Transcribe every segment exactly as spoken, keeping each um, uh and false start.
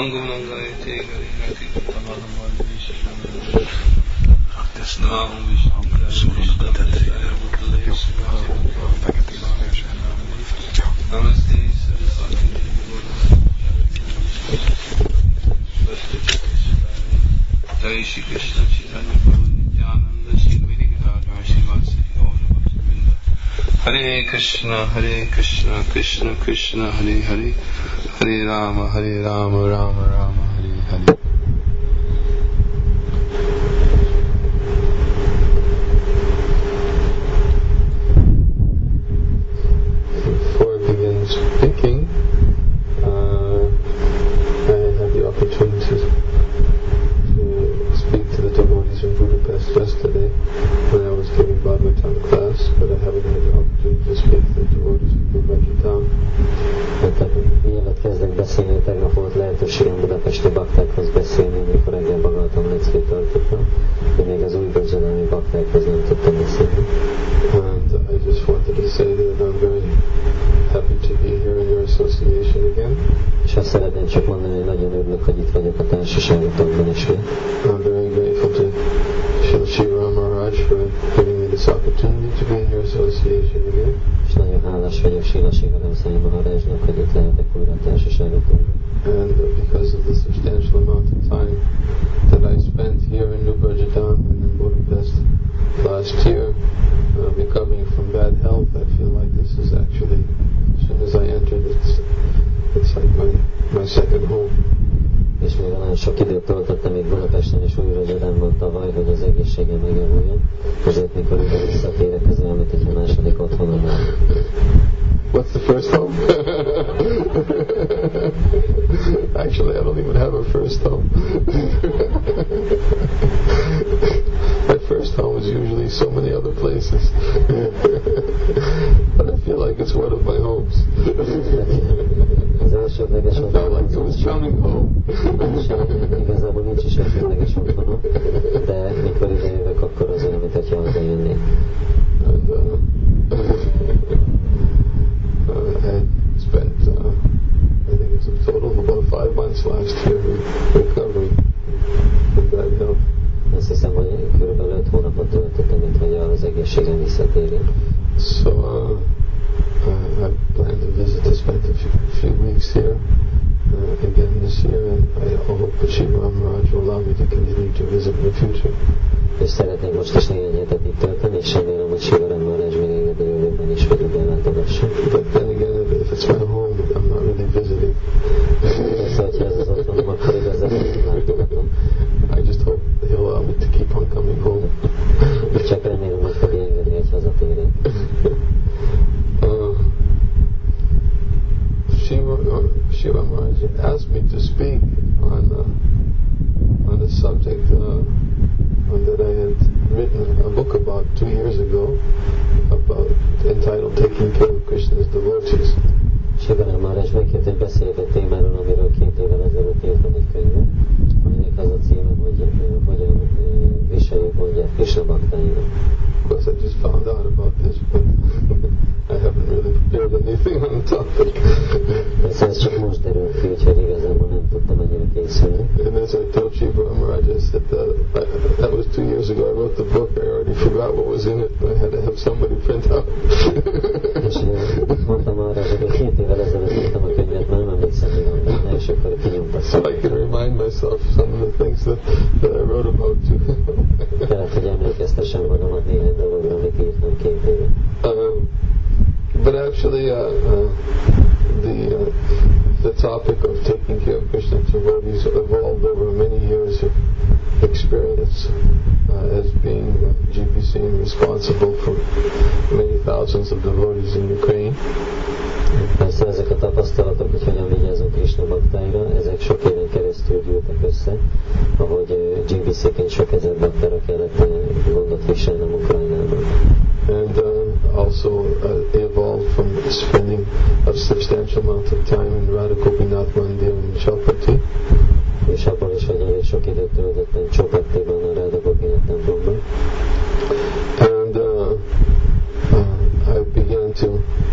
Angulangaiti Garinati Tamadamadishi Nam Vishnu Namaste Saraswati Jai Shri Krishna Chaitanya Prabhu Nityananda Shri Advaita Gadadhar Srivasi Gaura Bhaktivinoda Hare Krishna Hare Krishna Krishna Krishna Hare Hare Hare Rama Hare Rama Rama Rama Hare Hare. Before I begin speaking, uh, I had the opportunity to speak to the devotees in Budapest yesterday when I was giving Bhagavatam class, but I haven't had the opportunity to speak to the devotees in Bhagavatam. Mielőtt kezdek beszélni, tegnap volt lehetőségem budapesti baktákhoz beszélni, amikor reggel Bhagavatam leckét tartottam, de még az új Brajadhani baktákhoz nem tudtam beszélni. And I just wanted to say that I'm very happy to be here in your association again. És azt szeretném csak mondani, hogy nagyon örülök, hogy itt vagyok a társaságotokban ismét. I'm very grateful to Srila Shiva Maharaj for giving me this opportunity to be in your association again. És nagyon hálás vagyok Srila Shiva Maharajnak, hogy itt lehetek újra a társaságotokban. And because of the substantial amount of time that I spent here in New Brajadam and in Budapest last year, uh, recovering from bad health, I feel like this is actually, as soon as I entered, it's, it's like my, my second home. És még nagyon sok időt töltöttem itt Budapesten és új Brajadamban tavaly, hogy az egészségem megjavuljon, ezért mikor ide visszatérek, ez olyan, mint egy második otthonom van. What's the first home? Actually, I don't even have a first home. My first home is usually so many other places. But I feel like it's one of my homes. I felt like it was coming home. Igazából nincs is elsődleges otthonom, de mikor ide jövök, akkor az olyan, mint hogyha haza jönnék. And, uh, uh, I spent, uh, I think it was a total of about five months last year recovering from bad health. Azt hiszem, hogy körülbelül öt hónapot töltöttem, mint hogy az egészségem visszatérjen. So, uh, uh, I plan to visit to spend a few, few weeks here uh, again this year, and I hope that Shiva Maharaj will allow me to continue to visit in the future. És szeretném most is néhány hetet itt tölteni, és remélem, hogy Shiva Maharaj még engedi jövőben is, hogy ide látogasson. But then again, if it's my home, I'm not really visiting. Persze, hogyha ez az otthonom, akkor igazából nem látogatom. I just hope he'll allow me to keep on coming home. Csak remélem, hogy fogja engedni, hogy hazatérjek. uh, Shiva, uh, Shiva Maharaj asked me to speak on uh, on a subject uh, that I had written a book about two years ago, about entitled "Taking Care of Krishna's Devotees." Shiva Maharaj megkért, hogy beszéljek egy témáról, amiről két évvel ezelőtt írtam egy könyvet, aminek az a címe, hogy hogyan viseljük gondját Krishna baktáinak. Of course, I just found out about this, but I haven't really prepared anything on the topic. Persze ez csak most derült ki, úgyhogy igazából nem tudtam annyira készülni. And as I told Shiva Maharaj, I said that, I, that was two years ago. I wrote the book. I already forgot what was in it. I had to have somebody print out. És mondtam arra, hogy két évvel ezelőtt írtam a könyvet, már nem emlékszem még a benne, és akkor kinyomtam. So I can remind myself some of the things that, that I wrote about too. Tehát, hogy emlékeztessem magamat néhány dologra, amit írtam két éve. Um, but actually, uh, uh, the uh, the topic of taking care of Krishna devotees evolved over many years of experience uh, as being uh, G P C responsible for many thousands of devotees in Ukraine. Persze ezek a tapasztalatok, hogy hogyan vigyázunk Krishna baktáira, ezek sok éven keresztül gyűltek össze, ahogy G B C-ként sok ezer baktára kellett gondot viselnem Ukrajnában. And uh, also uh, evolved from spending a substantial amount of time in Radha Gopinath Mandir in Chowpatty. És abból is, hogy elég sok időt töltöttem Chowpattyban, a Radha Gopinath templomban. And uh, uh, I began to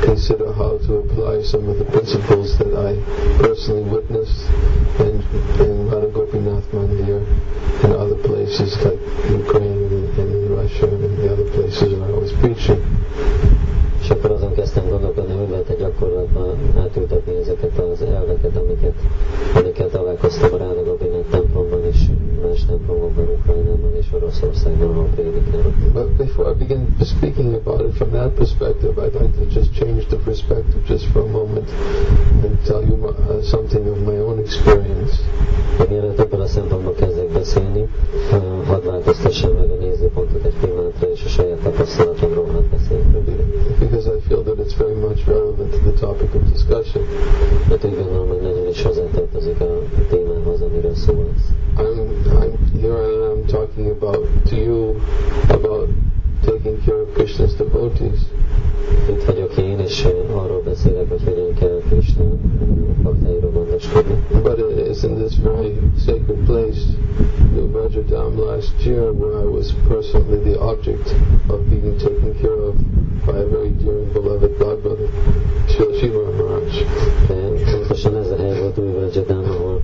consider how to apply some of the principles that I personally witnessed in, in Radha Gopinath Mandir and other places like Ukraine and, and in Russia and in the other places where I was preaching. És akkor azon kezdtem gondolkodni, hogy lehet egy gyakorlatban átültetni ezeket az elveket, amiket, amiket találkoztam a Radha Gopinath templomban és más templomokban, Ukrajnában és Oroszországban, ahol prédikálok. But before I begin speaking about it from that perspective, I'd like to just change the perspective just for a moment and tell you my, uh, something of my own experience. De mielőtt ebből a szempontból kezdek beszélni, uh, hadd változtassam meg a nézőpontot egy pillanatra, és a saját tapasztalatomról hadd beszéljük röviden. Because I feel that it's very much relevant to the topic of discussion. Mert úgy gondolom, hogy nagyon is hozzátartozik a témához, amiről szó lesz. I'm, I'm here I am talking about to you about taking care of Krishna's devotees. Itt vagyok én, és arról beszélek, hogy hogyan kell Krishna baktáiról gondoskodni. But it is in this very sacred place, New Vajradham, last year, where I was personally the object of being taken care of by a very dear and beloved godbrother, Srila Shiva Maharaj. Pontosan ez a hely volt Új Vajradham, ahol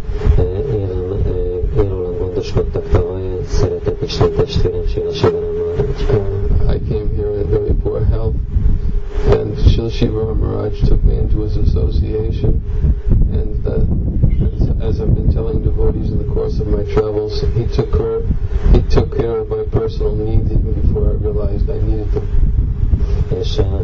én rólam gondoskodtak tavaly, szeretett Isten testvérem, Srila Shiva Maharaj. I came here in very poor health, and Srila Shiva Maharaj took me into his association, and uh, as I've been telling devotees in the course of my travels, he took care, he took care of my personal needs even before I realized I needed them. És uh,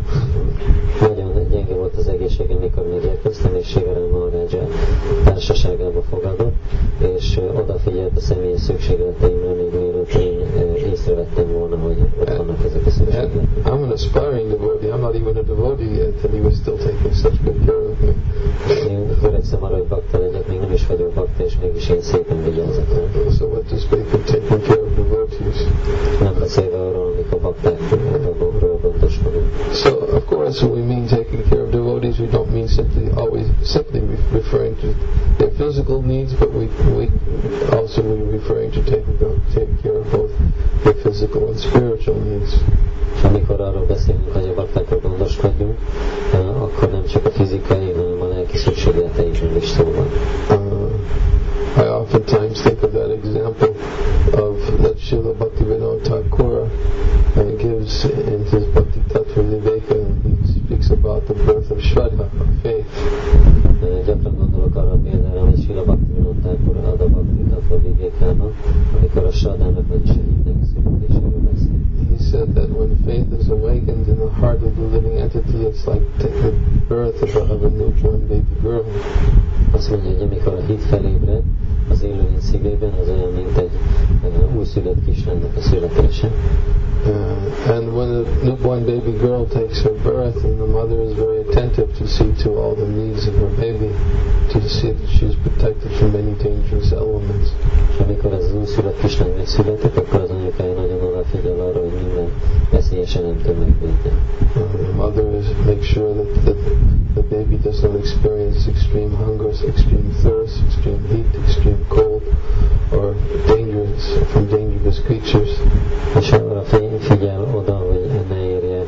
nagyon gyenge volt az egészségem, mikor megérkeztem, és Shiva Maharaj társaságába fogadott, és uh, odafigyelt a személyes szükségleteimre, még mielőtt én uh, észrevettem volna, hogy ott vannak ezek a szükségletek. I'm an aspiring devotee, I'm not even a devotee yet, and he was still taking such good care of me. Én törekszem arra, hogy bakta legyek, még nem is vagyok bakta, és mégis én szépen vigyázok rá. So what to speak of taking care of devotees? Nem beszélve arról, amikor baktákról gondoskodunk. So, of course, when we mean taking care of devotees, we don't mean simply always simply referring to their physical needs, but we we also we're referring to taking taking care of both their physical and spiritual needs. Amikor arról beszélünk, hogy a baktákról gondoskodjunk, akkor nem csak a fizikai, hanem a lelki szükségleteikről is szó van. Uh, I oftentimes think of that example of that Srila Bhaktivinoda Thakur uh, gives in his Bhakti Tattva Viveka. He speaks about the birth of Shraddha, of faith. Gyakran gondolok arra például, hogy Srila Bhaktivinoda Thakur ad a Bhakti Tattva Vivekában, amikor a Shraddhának, vagyis a hitnek a születéséről beszél. He said that when faith is awakened in the heart of the living entity, it's like the birth of a, of a newborn baby girl. Azt mondja, hogy amikor a hit felébred az élőlény szívében, az olyan, mint egy uh, újszülött kislánynak a születése. Uh, and when a newborn baby girl takes her birth, and the mother is very attentive to see to all the needs of her baby, to see that she is protected from many dangerous elements. És amikor az újszülött kislány megszületik, akkor az anyukája nagyon odafigyel arra, hogy minden veszélyes elemtől megvédje. Uh, the mother is make sure that, that the baby does not experience extreme hunger, extreme thirst, extreme heat, extreme cold, or dangerous from dangerous creatures. És arra figyel oda, hogy ne érje,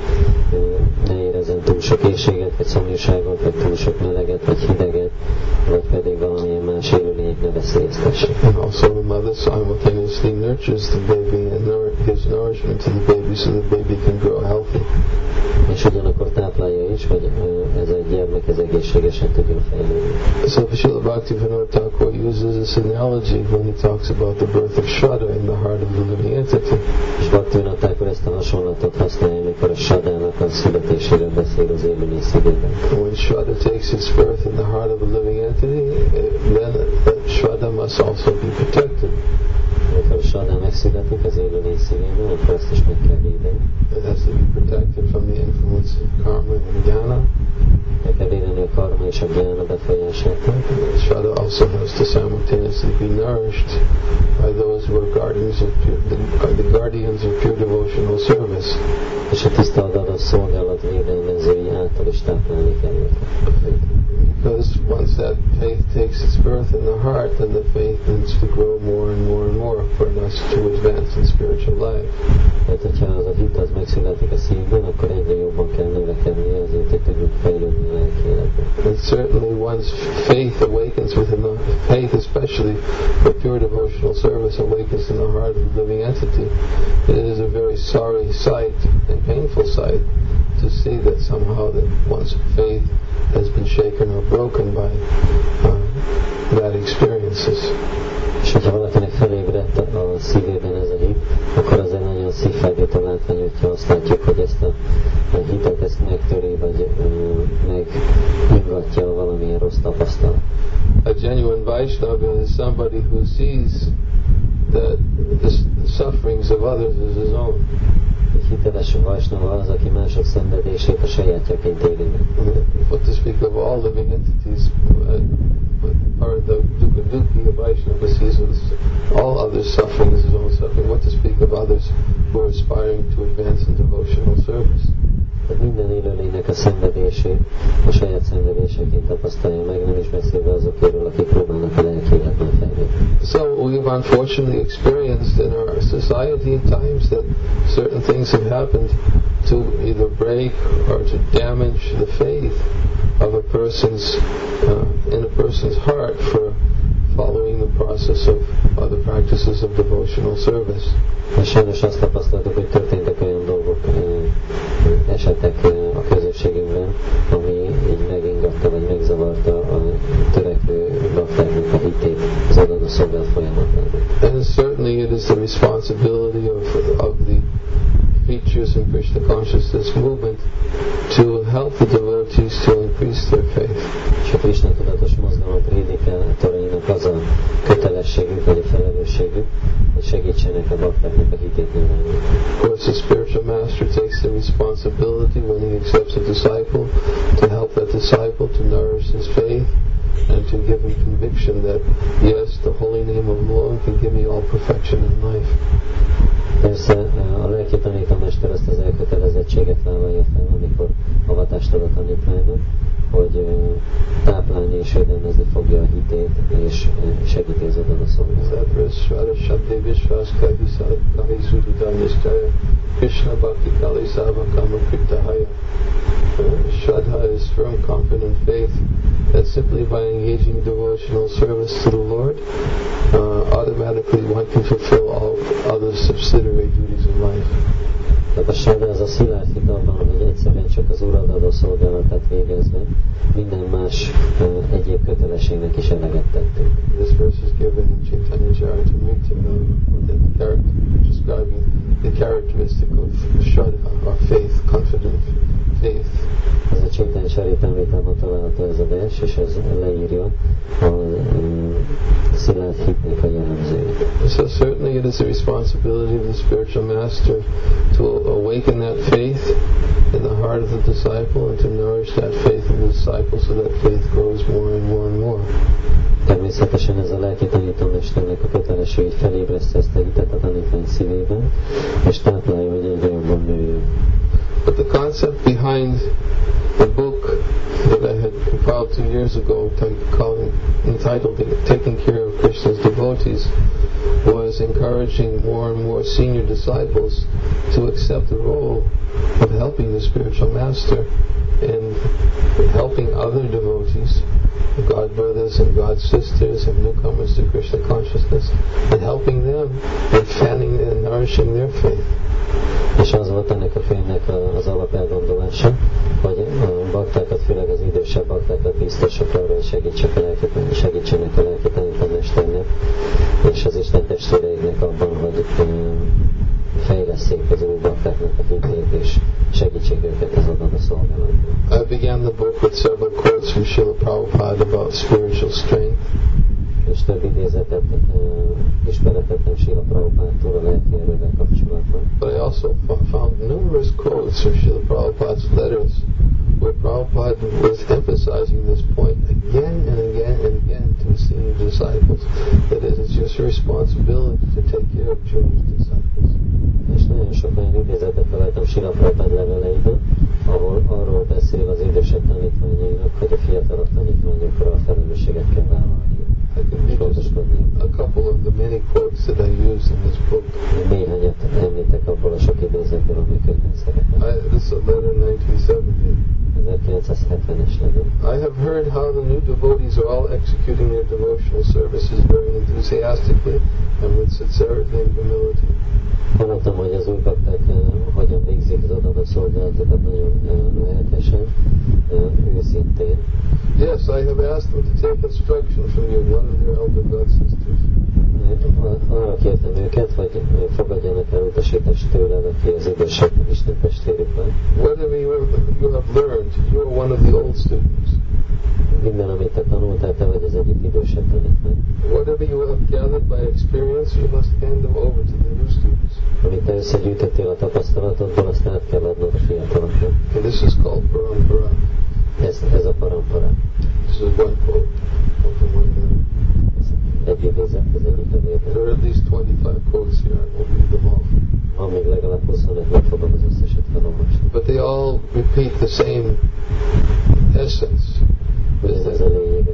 ne érezzen túl sok éhséget, vagy szomjúságot, vagy túl sok meleget, vagy hideget, vagy pedig valamilyen más élőlények ne veszélyeztessék. And also the mother simultaneously nurtures the baby and gives nourishment to the baby so the baby can grow healthy. És ugyanakkor táplálja is, hogy ez a gyermek ez egészségesen tudjon fejlődni. So Srila Bhaktivinoda Thakur uses this analogy when he talks about the birth of Shraddha in the heart of the living entity. És Bhaktivinoda Thakur ezt a hasonlatot használja, amikor a Shraddhának a születéséről beszél az élőlény szívében. When Shraddha takes its birth in the heart of a living entity, then that Shraddha must also be protected. Amikor a Shraddha megszületik az élőlény szívében, akkor ezt is meg kell védeni. It has to be protected from the influence of karma and jnana. Meg kell védeni a karma és a jnana befolyásától. Shraddha also has to simultaneously be nourished by those who are guardians of pure, the, are the guardians of pure devotional service. És a tiszta adatos szolgálat védelmezői által is táplálni kell. Because once that faith takes its birth in the heart, then the faith needs to grow more and more and more for us to advance in spiritual life. Tehát, hogyha az a hit az megszületik a szívben, akkor egyre jobban kell növekedni azért, hogy tudjuk certainly one's faith awakens within the faith, especially the pure devotional service awakens in the heart of the living entity. It is a very sorry sight and painful sight to see that somehow that one's faith has been shaken or broken by uh, bad experiences. És hogyha valakinek felébredt a szívében ez a hit, akkor az egy nagyon szívfájdító látvány, hogyha azt látjuk, hogy ezt a hitet ezt megtöri, vagy megingatja valamilyen rossz tapasztalat. A genuine Vaishnava is somebody who sees that the sufferings of others as his own. Egy hiteles Vaishnava az, aki mások szenvedését a sajátjaként éli meg. What to speak of all living entities, uh, or the Dukkha a Vaishnava sees all others' suffering as his own suffering. What to speak of others who are aspiring to advance in devotional service? Tehát minden élőlénynek a szenvedését a saját szenvedéseként tapasztalja meg, nem is beszélve azokéről, akik próbálnak a lelki életben fejlődni. So we've unfortunately experienced in our society at times that certain things have happened to either break or to damage the faith of a person's uh, in a person's heart for following the process of uh, the practices of devotional service. És sajnos azt tapasztaltuk, hogy történtek olyan dolgok, esetek a közösségünkben, ami így megingatta vagy megzavarta a törekvő baktáknak a hitét az odaadó szolgálat folyamatában. And certainly it is the responsibility of, of the features in Krishna consciousness movement to help the devotees to increase their faith. És a Krishna tudatos mozgalom prédikátorainak az a kötelességük vagy a felelősségük, hogy segítsenek a baktáknak a hitét növelni. Of course, the spiritual master takes the responsibility when he accepts a disciple to help that disciple to nourish his faith and to give him conviction that yes, the holy name of the Lord can give me all perfection in life. Persze a lelki tanítómester ezt az elkötelezettséget vállalja fel, amikor avatást ad a tanítványnak, hogy táplálni és védelmezni fogja a hitét, és segíti az odaadó szolgálatot. Krishna Bhakti Kali Savakama Krittahaya. Shraddha is firm, confident faith that simply by engaging devotional service to the Lord, uh, automatically one can fulfill all other subsidiary duties in life. Tehát a Shraddha az a szilárd hit abban, hogy egyszerűen csak az Uradadó szolgálatát végezve minden más uh, egyéb kötelességnek is eleget tettünk. This verse is given in Chaitanya Charitamrita, uh, describing the characteristic of Shraddha, or faith, confident faith. Ez a Chaitanya Charitamritában található ez a vers, és ez leírja a um, szilárd hitnek a jellemzőjét. So certainly it is the responsibility of the spiritual master to awaken that faith in the heart of the disciple and to nourish that faith in the disciple so that faith grows more and more and more. Természetesen ez a lelki tanítómesternek a kötelesség, hogy felébreszte ezt a hitet a tanítvány szívében, és táplálja, hogy egyre jobban nőjön. But the concept behind the book that I had compiled two years ago, calling, entitled Taking Care of Krishna's Devotees, was encouraging more and more senior disciples to accept the role of helping the spiritual master in helping other devotees, God brothers and God sisters and newcomers to Krishna consciousness, and helping them and fanning and nourishing their faith. És az volt ennek a könyvnek az alapelgondolása, hogy a baktákat, főleg az idősebb baktákat biztosak arra, hogy segítsek a lelki, segítsenek a lelki tanítómesternek és az Isten testvéreiknek abban, hogy fejleszték az új baktáknak a hitét, és segítsék őket az odaadó szolgálatban. I began the book with several quotes from Srila Prabhupada about spiritual strength. És több idézetet uh, ismeretettem Srila Prabhupádtól a lelki erővel kapcsolatban. But I also found numerous quotes from Srila Prabhupada's letters where Prabhupada was emphasizing this point again and again and again to his senior disciples, that it is just your responsibility to take care of children's disciples. És nagyon sok olyan idézetet találtam Srila Prabhupada leveleiben, ahol arról beszél az idősebb tanítványainak, hogy a fiatalabb tanítványokra a felelősséget kell vállalni. I can give just a couple of the many quotes that I use in this book. Néhányat említek abból a sok idézetből, ami könyvben szerepel. This is a letter nineteen seventy. Ez ezerkilencszázhetvenes legyen. I have heard how the new devotees are all executing their devotional services very enthusiastically and with sincerity and humility. Hallottam, hogy az új bakták hogyan végzik az adatok szolgálatokat nagyon lelkesen, őszintén. Yes, I have asked them to take instruction from you, one of your elder god sisters. Arra kértem őket, hogy fogadjanak el utasítást tőled, aki az idősebb Isten testvérük van. Whatever you have, you have learned, you are one of the old students. Minden, amit te tanultál, te vagy az egyik idősebb tanítvány. Whatever you have gathered by experience, you must hand them over to the new students. Amit te összegyűjtöttél a tapasztalatodból, azt át kell adnod a fiataloknak. And this is called parampara. Ez, ez a parampara. This is one quote from one hymn. Egy idézet az egyik levélben. There are at least twenty-five quotes here. I won't read them all. Van még legalább huszonöt, nem fogom az összeset felolvasni. But they all repeat the same essence. Is that,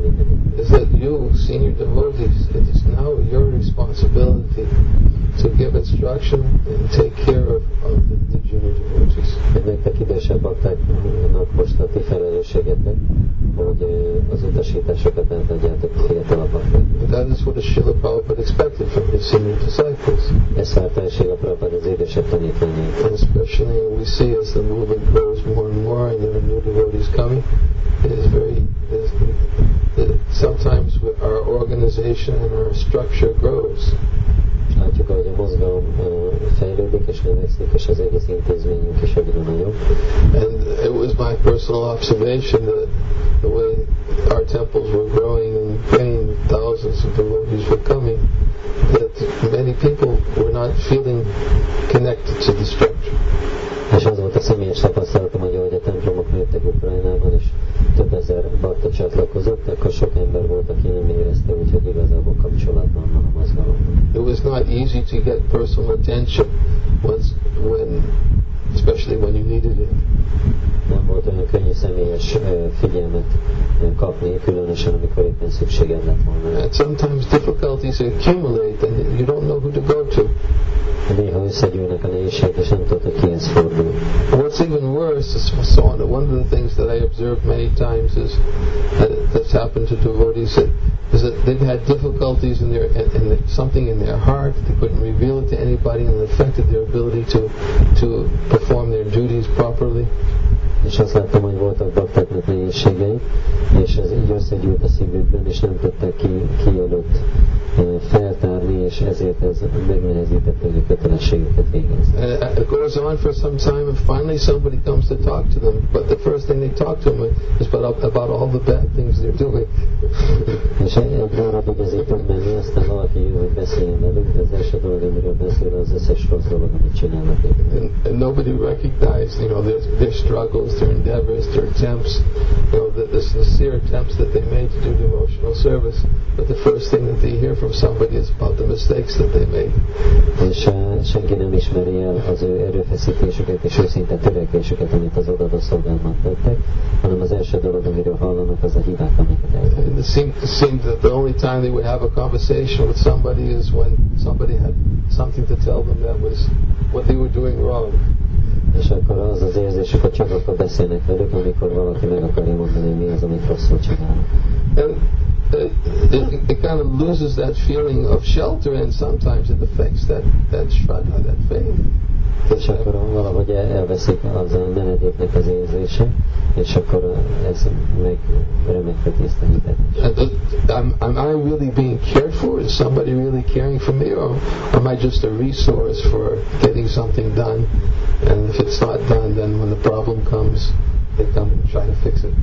is that you, senior devotees, it is now your responsibility to give instruction and take care of, of the, the junior devotees. Nektek idősebb baktáknak most a ti felelősségetek, hogy az utasításokat átadjátok a fiatalabb baktáknak. That is what the Srila Prabhupada expected from his senior disciples. Ezt várta el Srila Prabhupada az idősebb tanítványai. And especially we see as the movement grows more and more and there are new devotees coming, it is very, it is, it, sometimes our organization and our structure grows. Látjuk, hogy a mozgalom fejlődik és növekszik, és az egész intézményünk is egyre nagyobb. And it was my personal observation that the way our temples were growing and praying, thousands of devotees were coming, that many people were not feeling connected to the structure. És az volt a személyes tapasztalatom, hogy ahogy a templomok nőttek Ukrajnában, és több ezer bakta csatlakozott, akkor sok ember volt, aki nem érezte, úgyhogy igazából kapcsolatban van a mozgalomban. It was not easy to get personal attention once, when, especially when you needed it. Nem volt olyan könnyű személyes figyelmet kapni, különösen amikor éppen szükséged lett volna. And sometimes difficulties accumulate and you don't know who to go to. Néha összegyűlnek a nehézségek, és nem tudod, hogy kihez fordul. What's even worse is so on. One of the things that I observed many times is that that's happened to devotees that, is that they've had difficulties in their in, in something in their heart. They couldn't reveal it to anybody, and it affected their ability to to perform their duties properly. És azt láttam, hogy voltak baktáknak nehézségei, és ez így összegyűlt a szívükben, és nem tudták ki, ki előtt feltárni, és ezért ez megnehezítette, hogy a kötelességüket végezni. And it goes on for some time, and finally somebody comes to talk to them, but the first thing they talk to them is about, about all the bad things they're doing. És egy darabig ez így tud menni, aztán valaki jön, hogy beszéljen velük, de az első dolog, amiről beszél, az összes rossz dolog, amit csinálnak. And, and nobody recognized, you know, their, their struggles, their endeavors, their attempts, you know, the, the sincere attempts that they made to do devotional service. But the first thing that they hear from somebody is about the mistakes that they made. És uh, senki nem ismeri el az ő erőfeszítésüket és őszinte törekvésüket, amit az odadó szolgálatban tettek, hanem az első dolog, amiről hallanak, az a hibák, amiket eltettek. It seemed, it seemed that the only time they would have a conversation with somebody is when somebody had something to tell them that was what they were doing wrong. És akkor az az érzésük, hogy csak akkor beszélnek velük, amikor valaki meg akarja mondani, hogy mi az, amit rosszul csinálnak. And it, it, it kind of loses that feeling of shelter, and sometimes it affects that, that shraddha, that faith. És akkor valahogy elveszik az a menedéknek az érzése, és akkor ez meg remekfeti ezt a hitet. Am, am I really being cared for? Is somebody really caring for me? Or am I just a resource for getting something done? And if it's not done, then when the problem comes, they come and try to fix it.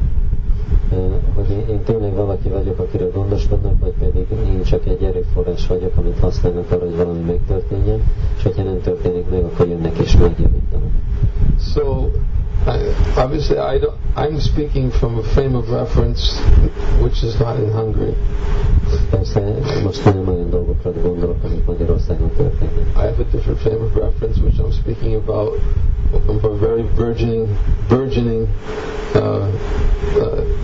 Hogy én, én tényleg valaki vagyok, akiről gondoskodnak, vagy pedig én csak egy erőforrás vagyok, amit használnak arra, hogy valami megtörténjen, és hogyha nem történik meg, akkor jönnek és megjavítanak. So, I, obviously, I don't, I'm speaking from a frame of reference which is not in Hungary. Persze, most nem olyan dolgokra gondolok, amik Magyarországon történnek. I have a different frame of reference which I'm speaking about from a very burgeoning, burgeoning uh, uh,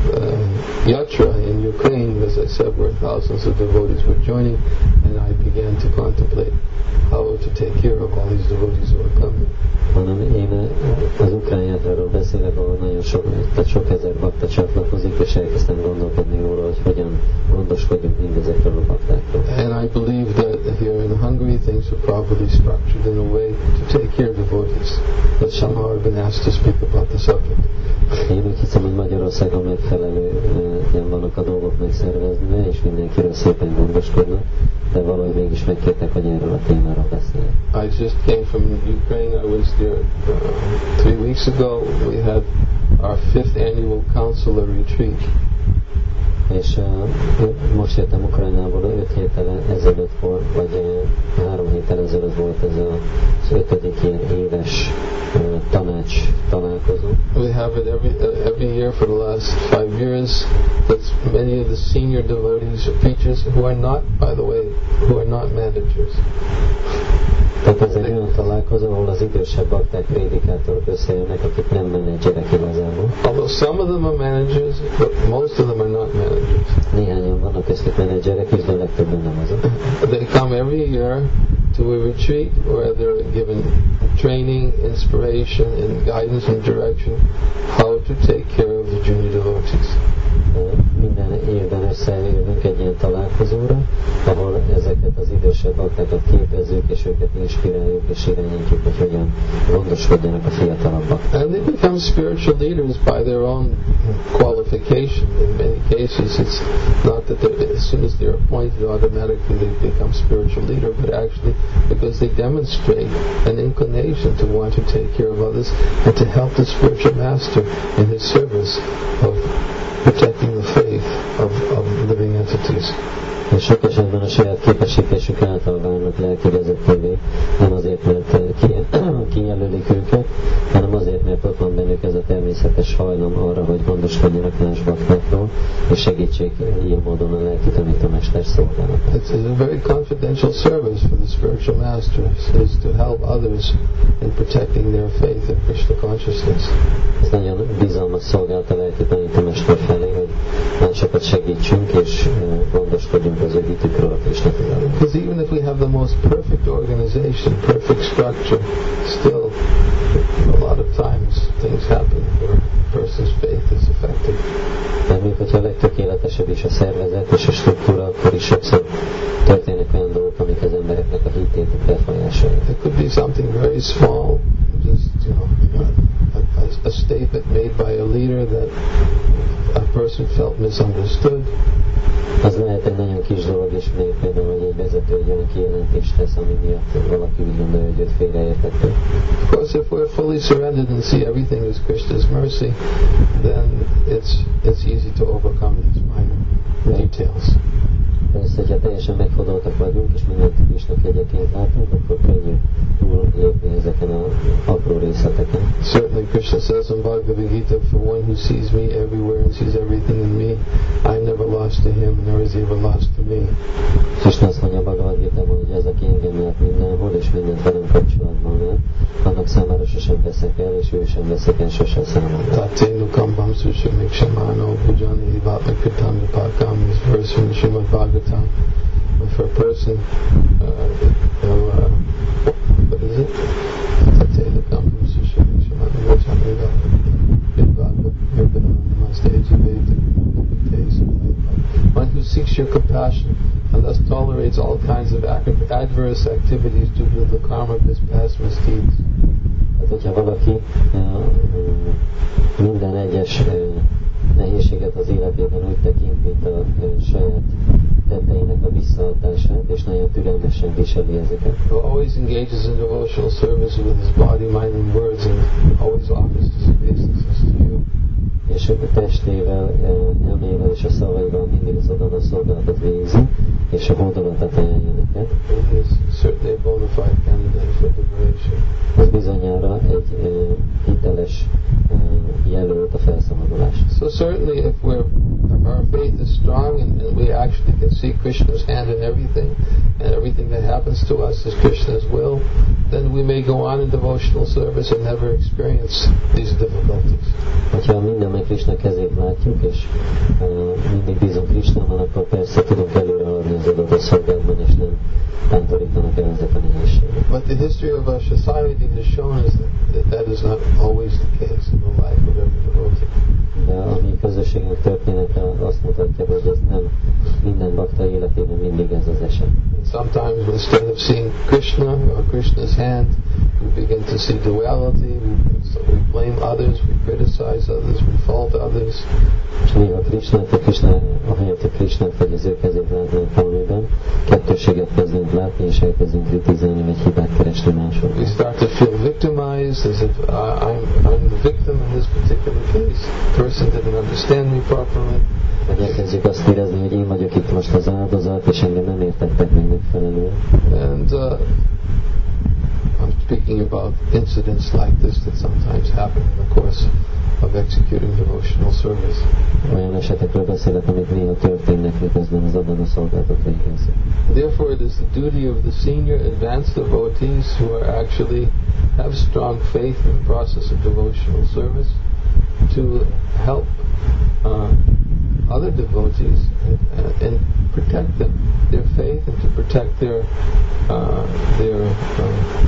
uh, yatra in Ukraine, as I said, where thousands of devotees were joining, and I began to contemplate how to take care of all these devotees who are coming. Hanem én az ukrán játráról beszélek, ahol nagyon sok, tehát sok ezer bakta csatlakozik, és elkezdtem gondolkodni róla, hogy hogyan gondoskodjunk mindezekről a baktákról. And I believe that here in Hungary things are properly structured in a way to take care of devotees. That somehow I've been asked to speak about the subject. Én úgy hiszem, hogy Magyarországon megfelelően vannak a dolgok megszervezve, és mindenkiről szépen gondoskodnak, de valahogy mégis megkértek, hogy erről a témáról beszéljek. I just came from Ukraine. I was there uh, three weeks ago. We had our fifth annual counselor retreat. És uh, most jöttem Ukrajnából, öt héttel ezelőtt volt, vagy uh, három héttel ezelőtt volt ez az ötödik ilyen éves uh, tanács találkozó. We have it every uh, every year for the last five years. That's many of the senior devotees or preachers who are not, by the way, who are not managers. Tehát ez egy olyan találkozó, ahol az idősebb bakták, prédikátorok összejönnek, akik nem menedzserek igazából. Although some of them are managers, but most of them are not managers. Néhányan vannak köztük menedzserek, és de legtöbben nem azok. They come every year to a retreat where they're given training, inspiration, and guidance and direction how to take care of the junior devotees. Minden évben összejövünk egy ilyen találkozóra, ahol ezeket az idősebb baktákat képezzük, és őket inspiráljuk, és irányítjuk, hogy hogyan gondoskodjanak a fiatalabbak. And they become spiritual leaders by their own qualification. In many cases, it's not that as soon as they're appointed, automatically they become spiritual leader, but actually because they demonstrate an inclination to want to take care of others and to help the spiritual master in his service of protecting the faith of, of living entities. És sok esetben a saját képesítésük által válnak lelki vezetővé, nem azért, mert kijelölik őket, hanem azért, mert ott van bennük ez a természetes hajlam arra, hogy gondoskodjanak más baktákról, és segítsék ilyen módon a lelki tanítómester szolgálatát. It's a very confidential service for the spiritual masters, is to help others in protecting their faith in Krishna consciousness. Ez nagyon bizalmas szolgálat a lelki tanítómester felé, hogy másokat segítsünk, és gondoskodjunk az ő hitükről a Krishna tudatban. Because even if we have the most perfect organization, perfect structure, still a lot of times things happen where a person's faith is affected. De még hogyha a legtökéletesebb is a szervezet és a struktúra, akkor is sokszor történnek olyan dolgok, amik az embereknek a hitét befolyásolják. It could be something very small, just you know, a, a, a statement made by a leader that a person felt misunderstood. Az lehet egy nagyon kis dolog, és még például, hogy egy vezető egy olyan kijelentést tesz, ami miatt valaki úgy gondolja, hogy őt félreértették. Of course, if we're fully surrendered and see everything as Krishna's mercy, then it's it's easy to overcome these minor details. Persze, hogyha teljesen megfordultak vagyunk, és mindent Krishna kegyeként látunk, akkor könnyű túl lépni ezeken a apró részleteken. Certainly, Krishna says in Bhagavad Gita, for one who sees me everywhere and sees everything in me, I never lost to him, nor is he ever lost to me. Krishna azt mondja a Bhagavad Gitában, hogy ez, aki engem lát mindenhol, és mindent velem kapcsolatban lát, annak számára sosem veszek el, és ő sem veszek el sosem számomra. Tatenu kambam sushamik shamano bhujani vatmakritam vipakam, this verse from the Srimad Bhagavatam. For a person, uh, uh, what is it? Tatenu kambam sushamik shamano bhujani vatmakritam one who seeks your compassion and thus tolerates all kinds of adverse activities due to the karma of his past misdeeds. Hát, hogyha valaki uh, minden egyes uh, nehézséget az életében úgy tekint, mint a uh, saját tetteinek a visszaadását, és nagyon türelmesen viseli ezeket. He always engages in devotional service with his body, mind and words, and always offers his obeisances to you. És a testével, elmével és a szavaival mindig az adana szolgálatot végzi, és a hódolatát ajánlja neked. Ez bizonyára egy uh, hiteles uh, jelölt a felszabadulásra. So certainly if we're if our faith is strong and, and we actually can see Krishna's hand in everything, and everything that happens to us is Krishna's will, then we may go on in devotional service and never experience these difficulties. Ha minden meg Krishna kezét látjuk, és uh, mindig bízunk Krishnában, akkor persze tudunk előre haladni az adott szolgálatban, és nem tántorítanak el ezek a nehézségek. But the history of our society has shown us that, that that is not always the case in the life of every devotee. kettőségnek története azt mutatja, hogy ez nem minden bakta életében mindig ez az eset. Sometimes instead of seeing Krishna or Krishna's hand, we begin to see duality, we, so we blame others, we criticize others, we fault others. És néha Krishnát, a Krishna, ahelyett a Krishnát vagy az ő kezét látnánk valamiben, kettőséget kezdünk látni, és elkezdünk kritizálni, vagy hibát keresni másokban. We start to feel victimized, as if uh, I'm, I'm the victim in this particular case. The person didn't understand me properly. Vagy elkezdjük azt érezni, hogy én vagyok itt most az áldozat, és engem nem értettek meg megfelelően. And uh, I'm speaking about incidents like this that sometimes happen in the course of executing devotional service. Olyan esetekről beszélek, amik néha történnek, miközben az abban a szolgálatot végezzük. Therefore, it is the duty of the senior advanced devotees who are actually have strong faith in the process of devotional service to help uh, other devotees and, uh, and protect them, their faith, and to protect their uh, their uh,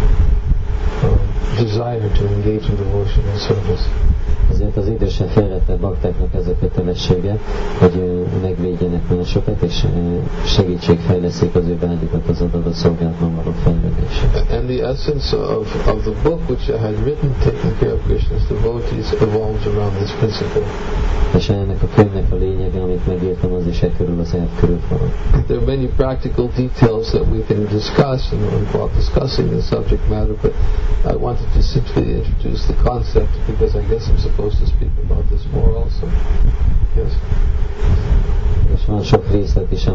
uh, desire to engage in devotional service. Ezért az idősen fejlettebb baktáknak ez a kötelessége, hogy megvédjenek másokat, és segítségfejleszik az ő vágyukat az adott szolgálatban való fejlődésre. And the essence of, of the book which I had written, Taking Care of Krishna's Devotees, evolves around this principle. És ennek a könyvnek a lényege, amit megírtam, az is e körül az elv körül forog. There are many practical details that we can discuss and while discussing the subject matter, but I wanted to simply introduce the concept because I guess I'm supposed to speak about this more also. Yes. És van sok részlet is,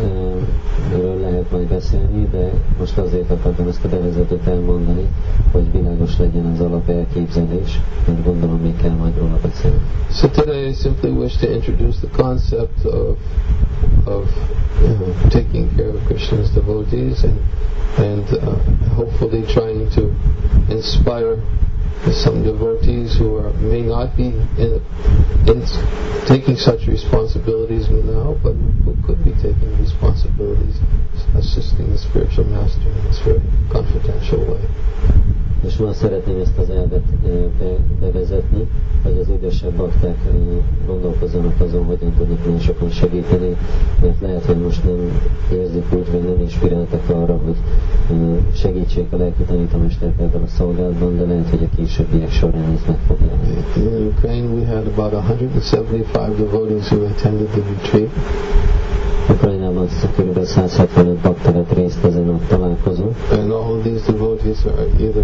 amiről lehet majd beszélni, de most azért akartam ezt a bevezetőt elmondani, hogy világos legyen az alapelképzelés, mert gondolom még kell majd róla beszélni. So today I simply wish to introduce the concept of, of uh, taking care of Krishna's devotees and, and uh, hopefully trying to inspire some devotees who are, may not be in, in taking such responsibilities now, but who could be taking responsibilities, assisting the spiritual master in this very confidential way. És ma szeretném ezt az elvet bevezetni, hogy az idősebb bakták gondolkozzanak azon, hogyan tudnak másokon segíteni, mert lehet, hogy most nem érzik úgy, vagy nem inspiráltak arra, hogy segítsék a lelki tanítómestert ebben a szolgálatban, de lehet, hogy a későbbiek során ez meg fog jelenni. In Ukraine we had about one hundred seventy-five devotees who attended the retreat. Ukrajnában kb. száz hetvenöt bakta vett részt ezen a találkozón. And all of these devotees are either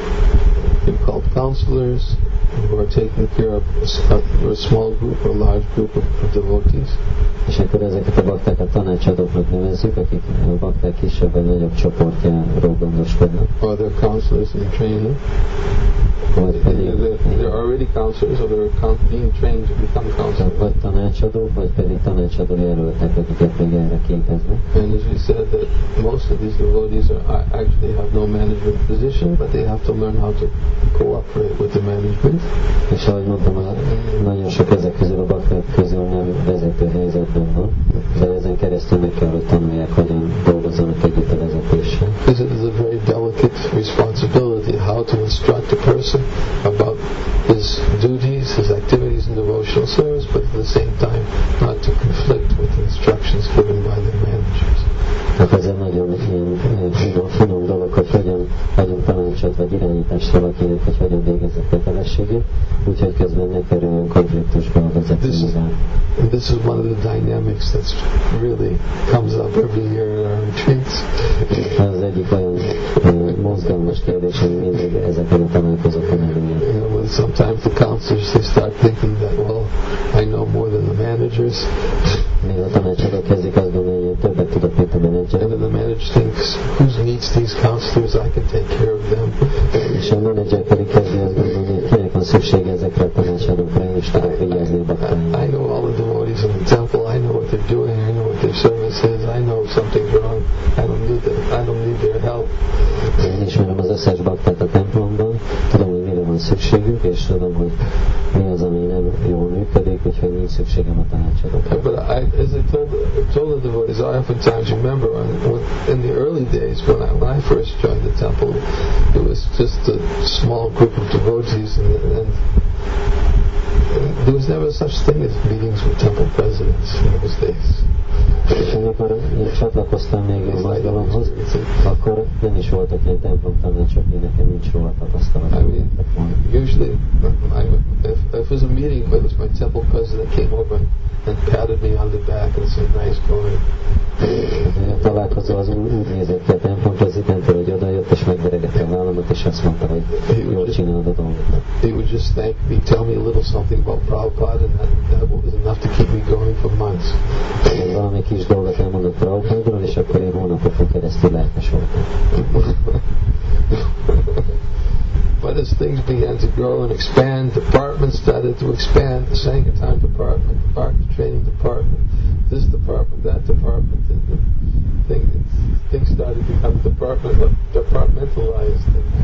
called counselors who are taking care of a small group or a large group of devotees. És akkor ezeket a baktákat tanácsadóknak nevezzük, akik a bakták kisebb vagy nagyobb csoportjáról gondoskodnak. Or they're counselors in training. Vagy pedig they're already counselors, or they're being trained to become counselors. Vagy tanácsadók, vagy pedig tanácsadó jelöltek, akiket még erre képeznek. And as we said, that most of these devotees are, actually have no management position, but they have to learn how to cooperate with the management. És ahogy mondtam, nagyon sok ezek közül a bakták közül nem vezető helyzetben van, de ezen keresztül meg kell, hogy tanulják, hogyan dolgozzanak együtt a vezetéssel. Because it is a very delicate responsibility, how to instruct a person about his duties, his activities in devotional service, but at the same time not to conflict with the instructions given by their managers. Tehát ez egy nagyon ilyen finom, finom dolog, hogy hogyan adjunk tanácsot vagy irányítást valakinek, hogy hogyan végezze kötelességét, úgyhogy közben ne kerüljön konfliktusba a vezetővel. This is one of the dynamics that really comes up every year in our retreats. Az egyik olyan uh, mozgalmas kérdés, ami mindig ezeken a találkozókon előjön. You know, when sometimes the counselors they start thinking that, well, I know more than the managers. Még a tanácsadók kezdik azt gondolni, hogy többet tudok, mint a menedzser. And then the manager thinks, who needs these counselors? I can take care of them. És a menedzser pedig kezdi azt gondolni, hogy kinek van szüksége ezekre a tanácsadókra, én is tudok vigyázni a baktáimra. I know all the devotees in the temple. I know what they're doing. I know what their service is. I know if something's wrong. I don't need them. I don't need their help. Én ismerem az összes baktát a templomban, tudom, hogy mire van szükségük, és tudom, hogy mi az, ami nem jól működik, úgyhogy nincs szükségem a tanácsadókra. But I, as I told, told the devotees, I oftentimes remember on, in the early days when I, when I first joined the temple, it was just a small group of devotees, and, and there was never such thing as meetings with temple presidents in those days. És amikor én csatlakoztam még a mozgalomhoz, akkor nem is voltak ilyen templom tanácsok, én nekem nincs róla tapasztalatom. I mean, usually, I, if, if it was a meeting, it was my temple president came over and patted me on the back and said, nice going. A találkozó az úgy, úgy nézett ki a templom prezidentől, hogy odajött és megveregette a vállamat, és azt mondta, hogy jól csinálod a dolgokat. He would just thank me, tell me a little something about Prabhupada, and that, that was enough to keep me going for months. Én valami kis dolgot elmondott Prabhupádról, és akkor én hónapokon keresztül lelkes voltam. But as things began to grow and expand, departments started to expand, the Sankirtan department, the Bhakti training department, this department, that department, and the thing, things started to become department, departmentalized.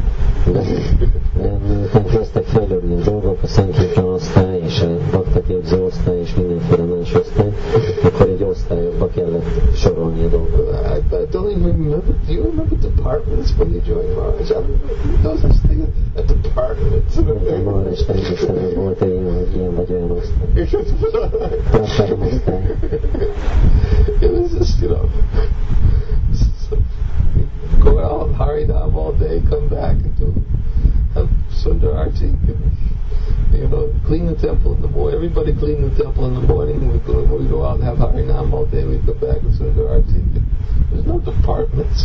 Miután kezdtek fejlődni a dolgok, a Sankirtan osztály és a Bhakta képző osztály és mindenféle más osztály, akkor egy osztályokba kellett sorolni a dolgokat. I, I don't even remember, do you remember departments when you joined Maharaj? I don't remember, there was this thing, a department. Maharaj is emlékszem, hogy volt egy ilyen, hogy ilyen vagy olyan osztály. Tartalom osztály. It was just, you know, go out, Harinam all day, come back and do have Sundar Arti, you know, clean the temple in the morning. Everybody clean the temple in the morning. We go, we go out and have Harinam all day. We come back and Sundar Arti. There's no departments.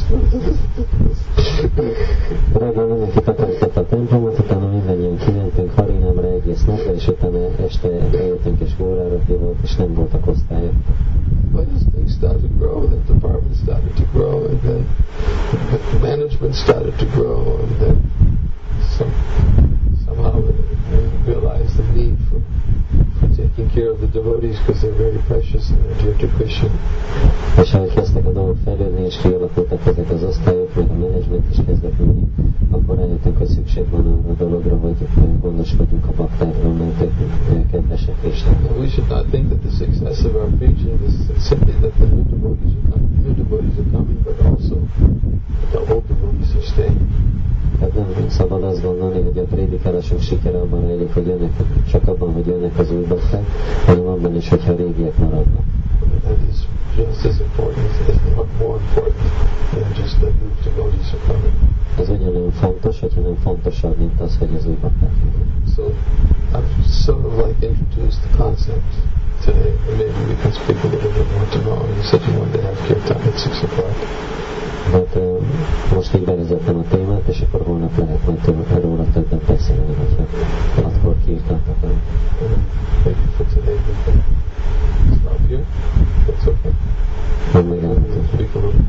Reggel mindenki takarította a templomot, utána mindannyian kimentünk Harinámra egész napra, és utána este eljöttünk és Górárati volt, és nem voltak osztályok. But as things started to grow, then departments started to grow, and then management started to grow, and then some, somehow we realized the need for, for taking care of the devotees because they're very precious and they're dear to Krishna. És ahogy kezdtek a dolgok fejlődni, és kialakultak ezek az osztályok, meg a menedzsment is kezdett nőni, akkor rájöttünk, hogy szükség van arra a dologra, hogy gondoskodjunk a baktákról, mert ők kedvesek Istennek. We should not think that the success of our preaching is simply that the new devotees are coming, new devotees are coming, but also the old devotees are staying. Tehát nem szabad azt gondolni, hogy a prédikálásunk sikere abban rejlik, hogy jönnek, csak abban, hogy jönnek az új bakták, hanem abban is, hogyha a régiek maradnak. That is just as important, if not more important, than just that new devotees are coming. Ez ugyanolyan fontos, hogyha nem fontosabb, mint az, hogy az új bakták jönnek. So I've sort of like introduced the concept today, and maybe we can speak a little bit more tomorrow. You said you wanted to have kirtan at six o'clock. Hát uh, most így bevezettem a témát, és akkor holnap lehet majd több, róla többet beszélni, hogyha hatkor kiírtatok el. Maybe for today we can stop here. That's okay. Nem megállhatunk. Speak a little